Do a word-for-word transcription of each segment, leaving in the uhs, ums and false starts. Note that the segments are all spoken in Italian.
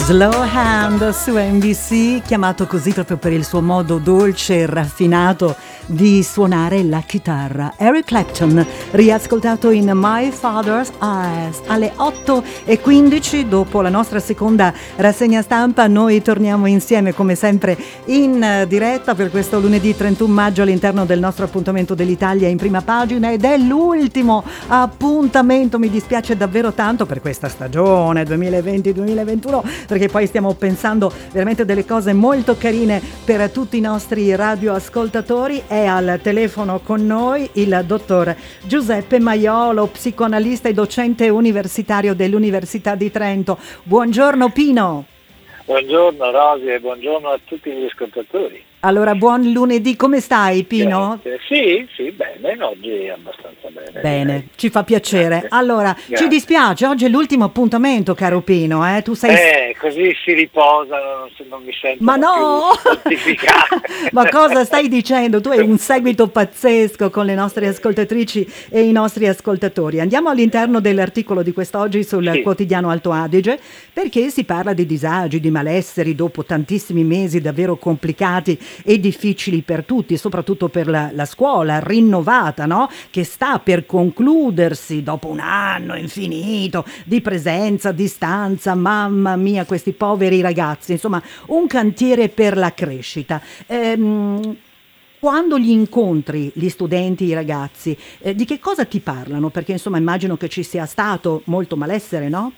Slow Hand su N B C, chiamato così proprio per il suo modo dolce e raffinato di suonare la chitarra. Eric Clapton, riascoltato in My Father's Eyes alle otto e quindici. Dopo la nostra seconda rassegna stampa noi torniamo insieme come sempre in diretta per questo lunedì trentuno maggio all'interno del nostro appuntamento dell'Italia in prima pagina, ed è l'ultimo appuntamento, mi dispiace davvero tanto per questa stagione duemilaventi duemilaventuno, perché poi stiamo pensando veramente delle cose molto carine per tutti i nostri radioascoltatori. È al telefono con noi il dottor Giuseppe Maiolo, psicoanalista e docente universitario dell'Università di Trento. Buongiorno Pino. Buongiorno Rosy e buongiorno a tutti gli ascoltatori. Allora, buon lunedì, come stai Pino? Grazie. Sì, sì, bene, oggi abbastanza bene. Bene, direi. ci fa piacere. Grazie. Allora, Grazie. Ci dispiace, oggi è l'ultimo appuntamento, caro Pino, eh? Tu sei... Eh, così si riposano, non, non mi sento Ma no! più pontificare. Ma cosa stai dicendo? Tu hai un seguito pazzesco con le nostre ascoltatrici e i nostri ascoltatori. Andiamo all'interno dell'articolo di quest'oggi sul Sì. quotidiano Alto Adige, perché si parla di disagi, di malesseri dopo tantissimi mesi davvero complicati e difficili per tutti, soprattutto per la, la scuola rinnovata, no? Che sta per concludersi dopo un anno infinito di presenza, distanza, mamma mia, questi poveri ragazzi, insomma, un cantiere per la crescita. Ehm, Quando gli incontri gli studenti, i ragazzi, eh, di che cosa ti parlano? Perché insomma immagino che ci sia stato molto malessere, no?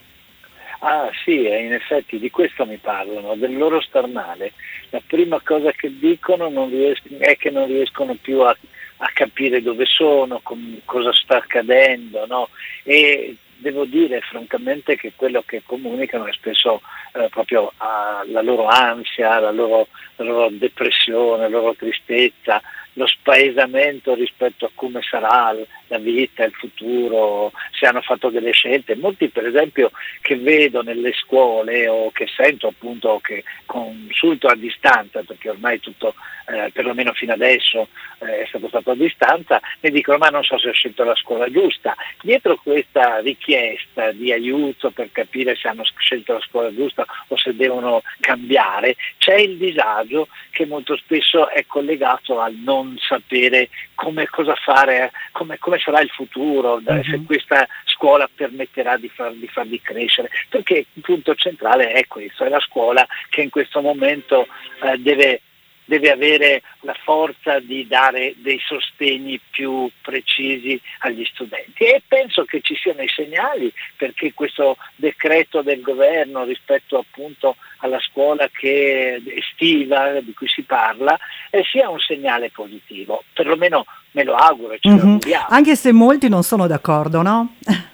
Ah sì, e in effetti di questo mi parlano, del loro star male. La prima cosa che dicono non riescono, è che non riescono più a, a capire dove sono, com, cosa sta accadendo, no? E devo dire francamente che quello che comunicano è spesso eh, proprio ah, la loro ansia, la loro, la loro depressione, la loro tristezza, lo spaesamento rispetto a come sarà la vita, il futuro, se hanno fatto delle scelte. Molti per esempio che vedo nelle scuole o che sento appunto, che consulto a distanza, perché ormai tutto eh, perlomeno fino adesso eh, è stato fatto a distanza, mi dicono ma non so se ho scelto la scuola giusta. Dietro questa richiesta di aiuto per capire se hanno scelto la scuola giusta o se devono cambiare, c'è il disagio che molto spesso è collegato al non sapere come cosa fare, come, come sarà il futuro, uh-huh. se questa scuola permetterà di, far, di farli crescere, perché il punto centrale è questo, è la scuola che in questo momento eh, deve deve avere la forza di dare dei sostegni più precisi agli studenti, e penso che ci siano i segnali, perché questo decreto del governo rispetto appunto alla scuola che estiva di cui si parla eh, sia un segnale positivo, perlomeno me lo auguro e ci Mm-hmm. auguriamo. Anche se molti non sono d'accordo, no?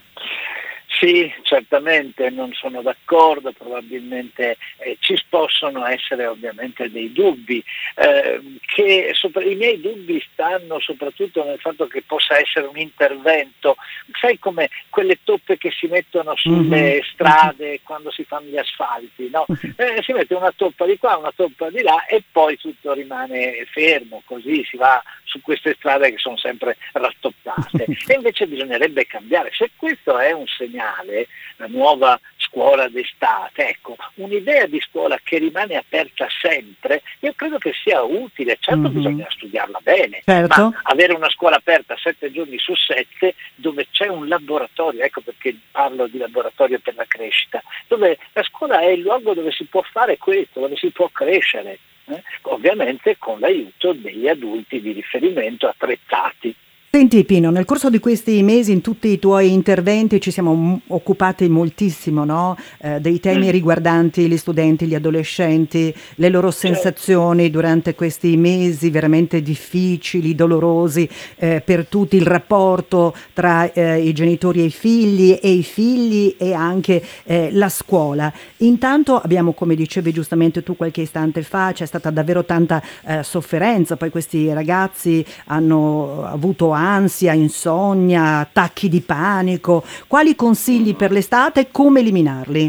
Sì, certamente non sono d'accordo, probabilmente eh, ci possono essere ovviamente dei dubbi, eh, che sopra, i miei dubbi stanno soprattutto nel fatto che possa essere un intervento, sai come quelle toppe che si mettono sulle mm-hmm. strade quando si fanno gli asfalti, no? Eh, si mette una toppa di qua, una toppa di là e poi tutto rimane fermo, così si va su queste strade che sono sempre rattoppate, e invece bisognerebbe cambiare. Se questo è un segnale, la nuova scuola d'estate, ecco, un'idea di scuola che rimane aperta sempre, io credo che sia utile. Certo, mm-hmm. bisogna studiarla bene, certo. ma avere una scuola aperta sette giorni su sette, dove c'è un laboratorio, ecco perché parlo di laboratorio per la crescita, dove la scuola è il luogo dove si può fare questo, dove si può crescere, eh? ovviamente con l'aiuto degli adulti di riferimento attrezzati. Senti Pino, nel corso di questi mesi in tutti i tuoi interventi ci siamo m- occupati moltissimo, no? eh, dei temi mm. riguardanti gli studenti, gli adolescenti, le loro sensazioni certo. durante questi mesi veramente difficili, dolorosi eh, per tutti, il rapporto tra eh, i genitori e i figli e i figli e anche eh, la scuola. Intanto abbiamo, come dicevi giustamente tu qualche istante fa, c'è stata davvero tanta eh, sofferenza, poi questi ragazzi hanno avuto ansia, insonnia, attacchi di panico. Quali consigli per l'estate e come eliminarli?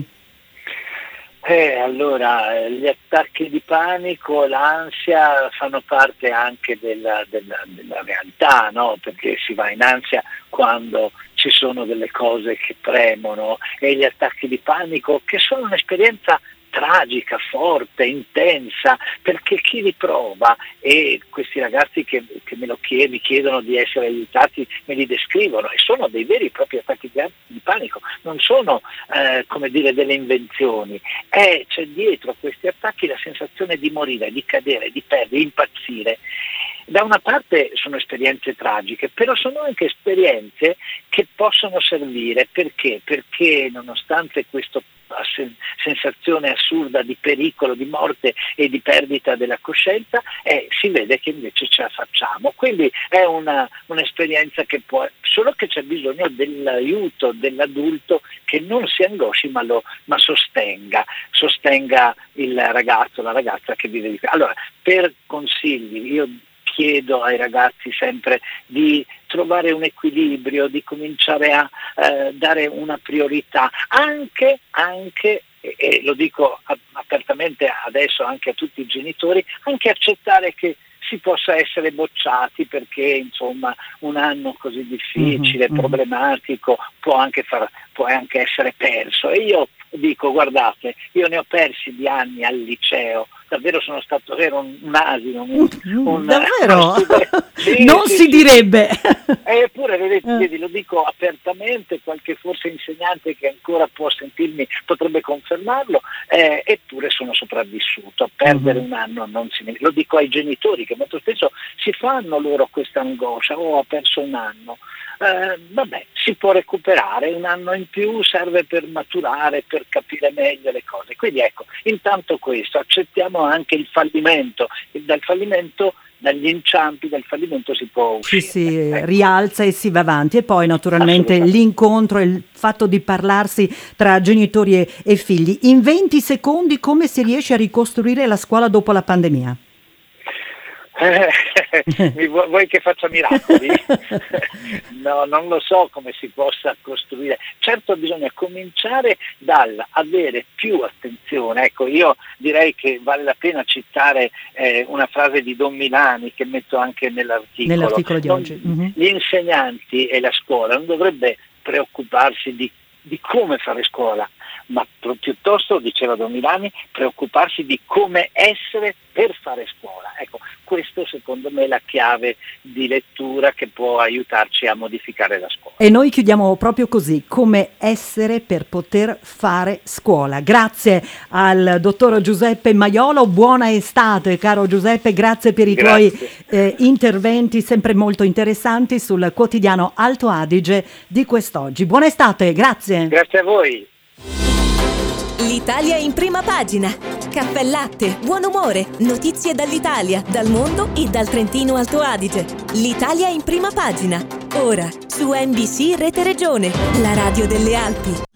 Eh, allora, gli attacchi di panico, l'ansia fanno parte anche della, della, della realtà, no? Perché si va in ansia quando ci sono delle cose che premono, e gli attacchi di panico, che sono un'esperienza tragica, forte, intensa, perché chi li prova, e questi ragazzi che, che me lo chiedono, mi chiedono di essere aiutati, me li descrivono e sono dei veri e propri attacchi di panico, non sono eh, come dire delle invenzioni, è, c'è dietro a questi attacchi la sensazione di morire, di cadere, di perdere, di impazzire. Da una parte sono esperienze tragiche, però sono anche esperienze che possono servire, perché? Perché nonostante questa sensazione assurda di pericolo, di morte e di perdita della coscienza, eh, si vede che invece ce la facciamo. Quindi è una, un'esperienza che può, solo che c'è bisogno dell'aiuto dell'adulto che non si angosci ma lo ma sostenga, sostenga il ragazzo, la ragazza che vive di. Allora, per consigli, io chiedo ai ragazzi sempre di trovare un equilibrio, di cominciare a eh, dare una priorità, anche, anche e, e lo dico apertamente adesso anche a tutti i genitori, anche accettare che si possa essere bocciati perché insomma un anno così difficile, mm-hmm, problematico, può anche, far, può anche essere perso. E io dico, guardate, io ne ho persi di anni al liceo, davvero sono stato ero un, un asino, un, un, davvero? Sì, non sì, si sì. direbbe. Eppure, vedete, vedi, lo dico apertamente, qualche forse insegnante che ancora può sentirmi potrebbe confermarlo, eh, eppure sono sopravvissuto. A perdere uh-huh. un anno non si lo dico ai genitori che molto spesso si fanno loro questa angoscia, oh, ho perso un anno. Eh, vabbè, si può recuperare, un anno in più serve per maturare, per capire meglio le cose. Quindi ecco, intanto questo, accettiamo anche il fallimento, e dal fallimento, dagli inciampi del fallimento si può uscire. Ci si ecco. rialza e si va avanti, e poi naturalmente l'incontro, il fatto di parlarsi tra genitori e, e figli. In venti secondi come si riesce a ricostruire la scuola dopo la pandemia? Mi vu- vuoi che faccia miracoli? No, non lo so come si possa costruire. Certo bisogna cominciare dal avere più attenzione. Ecco, io direi che vale la pena citare eh, una frase di Don Milani che metto anche nell'articolo. Nell'articolo di non, oggi. Mm-hmm. Gli insegnanti e la scuola non dovrebbe preoccuparsi di, di come fare scuola, ma piuttosto, diceva Don Milani, preoccuparsi di come essere per fare scuola. Ecco, questo secondo me è la chiave di lettura che può aiutarci a modificare la scuola. E noi chiudiamo proprio così, come essere per poter fare scuola. Grazie al dottor Giuseppe Maiolo, buona estate caro Giuseppe, grazie per i grazie. tuoi eh, interventi sempre molto interessanti sul quotidiano Alto Adige di quest'oggi. Buona estate, grazie. Grazie a voi. L'Italia in prima pagina. Caffè latte, buon umore, notizie dall'Italia, dal mondo e dal Trentino Alto Adige. L'Italia in prima pagina. Ora su N B C Rete Regione, la radio delle Alpi.